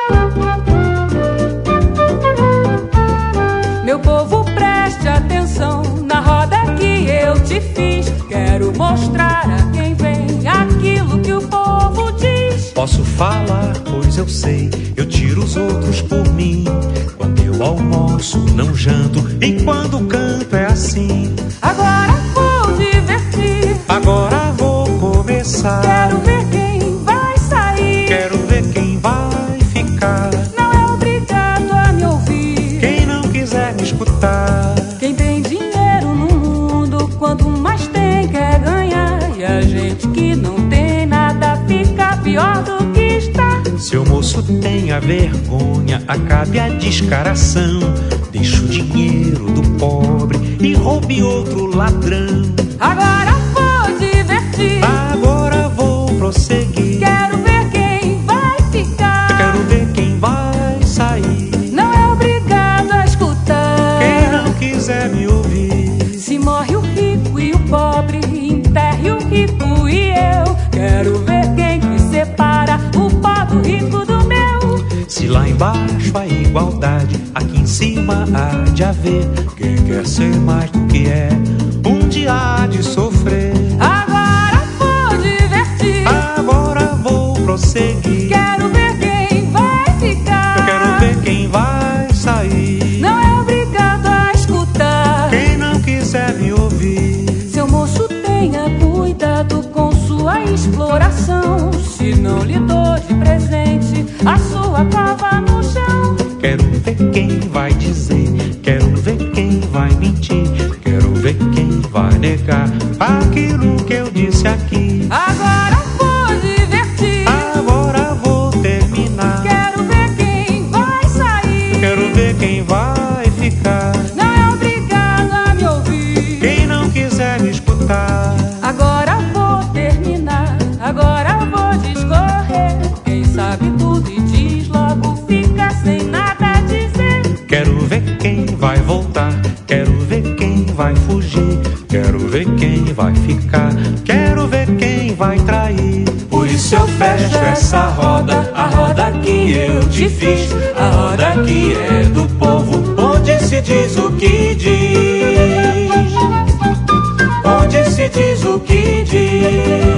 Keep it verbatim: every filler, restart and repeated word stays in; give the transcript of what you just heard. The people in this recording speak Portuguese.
Meu povo, preste atenção na roda que eu te fiz. Quero mostrar a quem vem aquilo que o povo diz. Posso falar, pois eu sei, eu tiro os outros por mim. Quando eu almoço, não janto, e quando canto é assim. Agora vou divertir, agora vou começar. Quero ver quem vai sair, quero ver quem vai ficar. Não é obrigado a me ouvir quem não quiser me escutar. Quem tem dinheiro no mundo, quanto mais tem quer ganhar. E a gente que não tem nada fica pior do que está. Seu moço, tenha vergonha, acabe a descaração. Deixe o dinheiro do pobre e roube outro ladrão. Agora vou divertir, agora vou prosseguir. Quero ver quem vai ficar, quero ver quem vai sair. Não é obrigado a escutar quem não quiser me ouvir. Se morre o rico e o pobre, enterre o rico e eu. Quero ver quem que separa o pó do rico do meu. Se lá embaixo há igualdade, aqui em cima há de haver. Quem quer ser mais do que é, um dia há de sofrer. Agora vou divertir, agora vou prosseguir. Quero ver quem vai ficar, eu quero ver quem vai sair. Não é obrigado a escutar quem não quiser me ouvir. Seu moço, tenha cuidado com sua exploração. Se não lhe dou de presente a sua cova no chão. Quero ver quem vai dizer, quero ver quem vai mentir, quero ver quem vai negar aquilo que eu disse aqui. Agora vou divertir, agora vou terminar. Quero ver quem vai sair, quero ver quem vai ficar. Não é obrigado a me ouvir quem não quiser me escutar. Agora vou terminar, agora vou discorrer. Quem sabe tudo e diz logo fica sem nada a dizer. Quero ver quem vai voltar, quero ver quem vai fugir, quero ver quem vai ficar, quero ver quem vai trair. Por isso eu fecho essa roda, a roda que eu te fiz, a roda que é do povo, onde se diz o que diz, onde se diz o que diz.